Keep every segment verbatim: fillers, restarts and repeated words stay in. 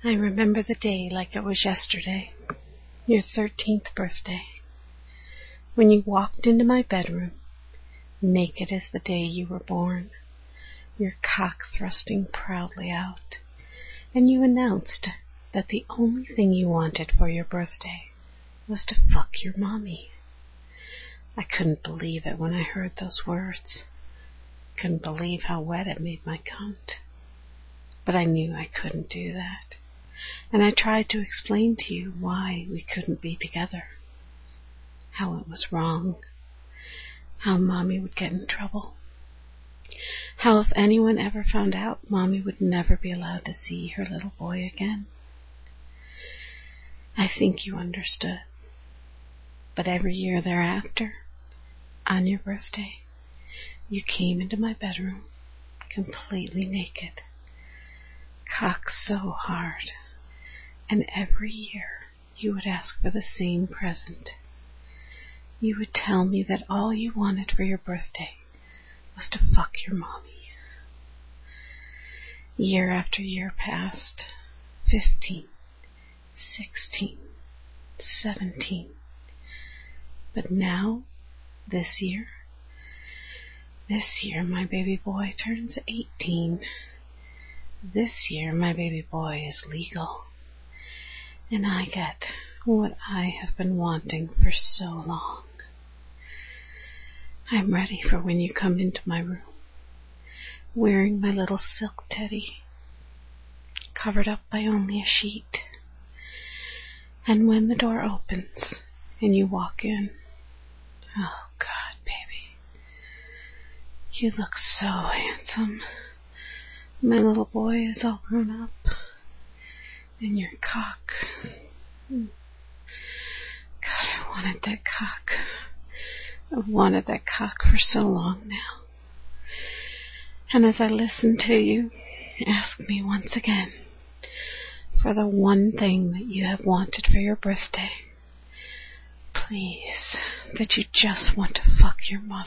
I remember the day like it was yesterday, your thirteenth birthday, when you walked into my bedroom, naked as the day you were born, your cock thrusting proudly out, and you announced that the only thing you wanted for your birthday was to fuck your mommy. I couldn't believe it when I heard those words. Couldn't believe how wet it made my cunt. But I knew I couldn't do that. And I tried to explain to you why we couldn't be together. How it was wrong. How Mommy would get in trouble. How if anyone ever found out, Mommy would never be allowed to see her little boy again. I think you understood. But every year thereafter, on your birthday, you came into my bedroom completely naked, cock so hard, and every year you would ask for the same present. You would tell me that all you wanted for your birthday was to fuck your mommy. Year after year passed, fifteen, sixteen, seventeen. But now, this year, this year my baby boy turns eighteen. This year my baby boy is legal. And I get what I have been wanting for so long. I'm ready for when you come into my room, wearing my little silk teddy, covered up by only a sheet. And when the door opens and you walk in, oh God, baby, you look so handsome. My little boy is all grown up, and your cock. God, I wanted that cock. I've wanted that cock for so long now. And as I listen to you, ask me once again for the one thing that you have wanted for your birthday. Please, that you just want to fuck your mother.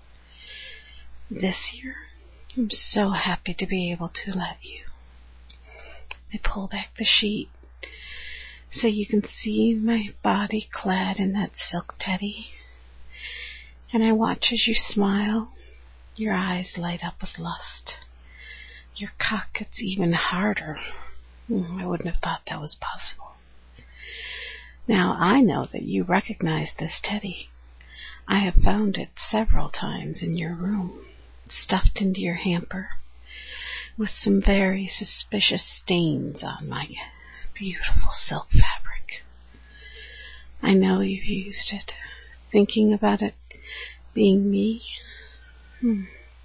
This year, I'm so happy to be able to let you. I pull back the sheet so you can see my body clad in that silk teddy. And I watch as you smile. Your eyes light up with lust. Your cock gets even harder. I wouldn't have thought that was possible. Now, I know that you recognize this teddy. I have found it several times in your room, stuffed into your hamper, with some very suspicious stains on my beautiful silk fabric. I know you've used it, thinking about it being me. Hmm.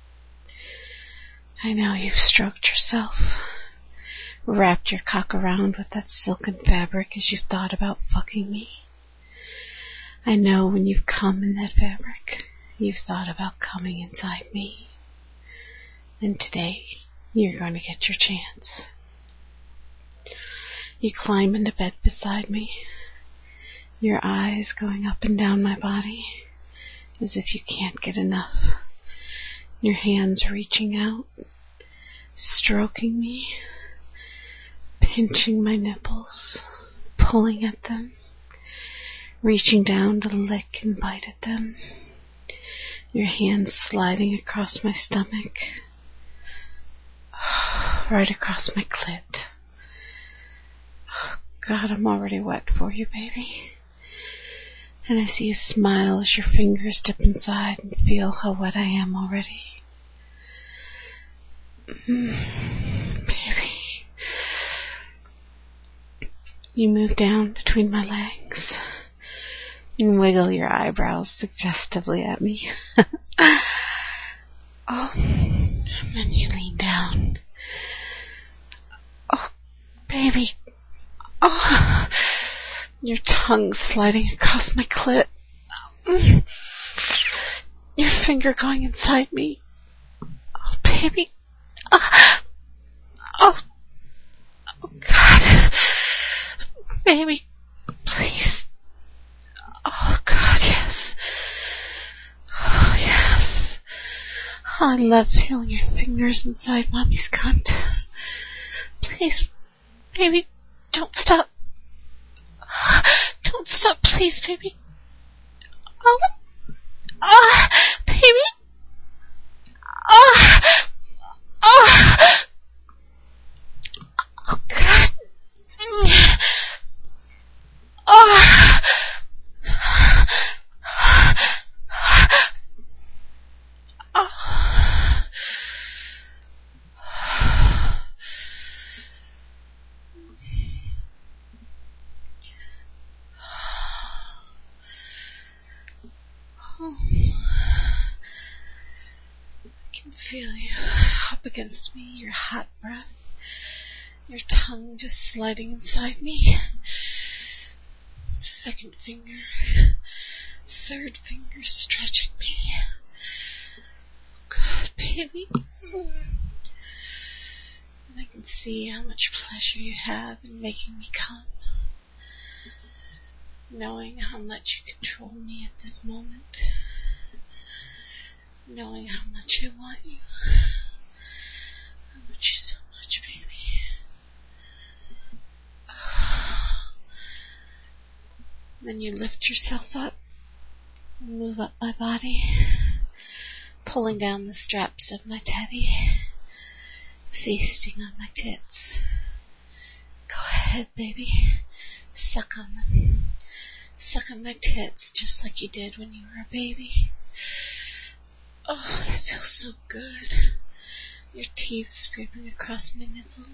I know you've stroked yourself, wrapped your cock around with that silken fabric as you thought about fucking me. I know when you've come in that fabric, you've thought about coming inside me. And today, you're going to get your chance. You climb into bed beside me, your eyes going up and down my body as if you can't get enough. Your hands reaching out, stroking me, pinching my nipples, pulling at them, reaching down to lick and bite at them. Your hands sliding across my stomach, right across my clit. Oh, God, I'm already wet for you, baby. And I see you smile as your fingers dip inside and feel how wet I am already. Mm, baby. You move down between my legs and wiggle your eyebrows suggestively at me. Oh, and then you lean down. Oh, baby. Oh, your tongue sliding across my clit. Mm. Your finger going inside me. Oh, baby. Oh, oh, oh God. Baby, please. Oh, God, yes. Oh, yes. Oh, I love feeling your fingers inside Mommy's cunt. Please, baby, Don't stop. Don't stop, please, baby. Oh, ah, baby. Ah, ah. Oh, God. Ah. Oh. I can feel you up against me, your hot breath, your tongue just sliding inside me. Second finger, third finger stretching me. Good, baby. And I can see how much pleasure you have in making me come. Knowing how much you control me at this moment. Knowing how much I want you. I want you so much, baby. Then you lift yourself up, move up my body, pulling down the straps of my teddy, feasting on my tits. Go ahead, baby. Suck on them. Suck on my tits just like you did when you were a baby. Oh, that feels so good. Your teeth scraping across my nipple.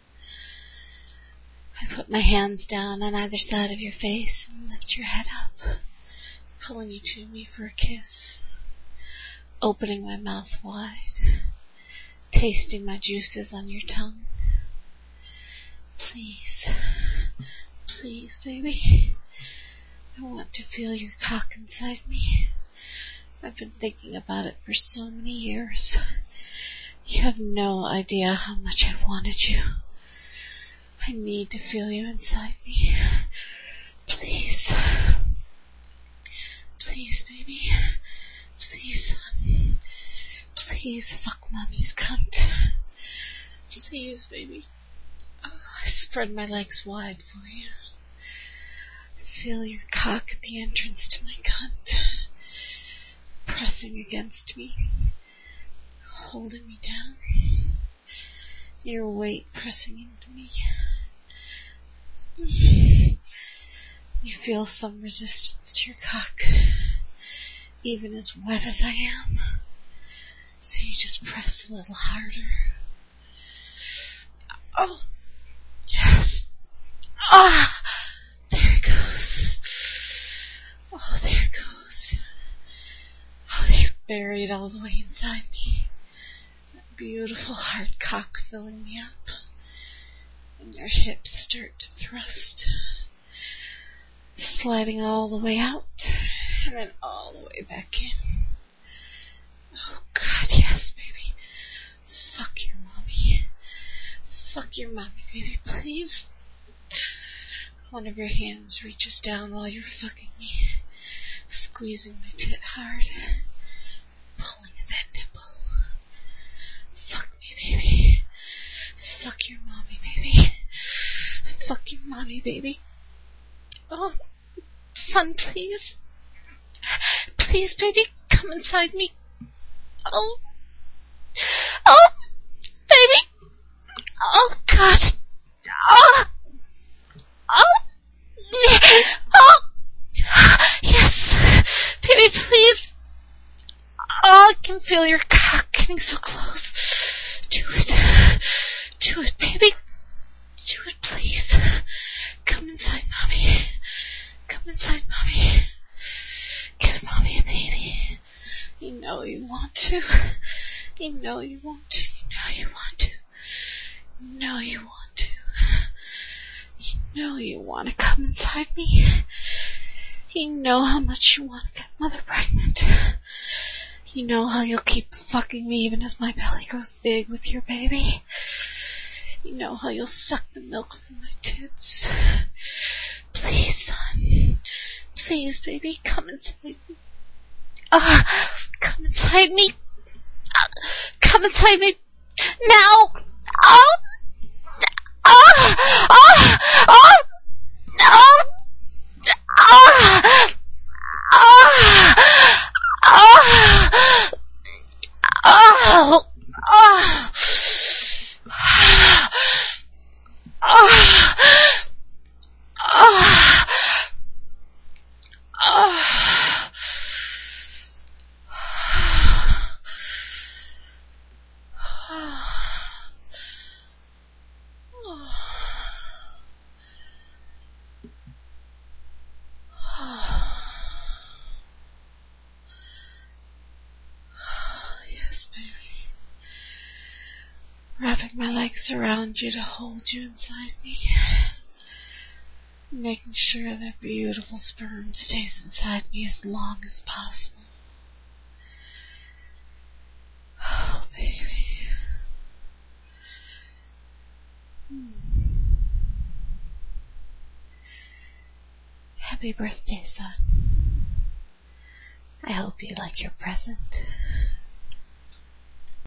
I put my hands down on either side of your face and lift your head up, pulling you to me for a kiss, opening my mouth wide, tasting my juices on your tongue. Please, please, baby. I want to feel your cock inside me. I've been thinking about it for so many years. You have no idea how much I've wanted you. I need to feel you inside me. Please. Please, baby. Please, son. Please fuck mommy's cunt. Please, baby. Oh, I spread my legs wide for you. Feel your cock at the entrance to my cunt. Pressing against me. Holding me down. Your weight pressing into me. You feel some resistance to your cock, even as wet as I am. So you just press a little harder. Oh, yes. Ah, there it goes. Oh, there it goes. Oh, you're buried all the way inside me. Beautiful hard cock filling me up, and your hips start to thrust, sliding all the way out, and then all the way back in. Oh God, yes, baby. Fuck your mommy. Fuck your mommy, baby, please. One of your hands reaches down while you're fucking me, squeezing my tit hard, pulling at that nipple. Fuck me, baby. Fuck your mommy, baby. Fuck your mommy, baby. Oh, son, please. Please, baby, come inside me. Oh. Oh, baby. Oh, God. Oh. Oh. Oh. Yes. Baby, please. Oh, I can feel your cock getting so close. Do it. Do it, baby. Do it, please. Come inside, mommy. Come inside, mommy. Give mommy a baby. You know you want to. You know you want to. You know you want to. You know you want to. You know you want to come inside me. You know how much you want to get mother pregnant. You know how you'll keep fucking me even as my belly grows big with your baby. You know how you'll suck the milk from my tits. Please, son. Please, baby, come inside me. Ah, uh, come inside me. Uh, come inside me. Now. Oh. Ah. Ah. Drag my legs around you to hold you inside me. Making sure that beautiful sperm stays inside me as long as possible. Oh, baby. Hmm. Happy birthday, son. I hope you like your present.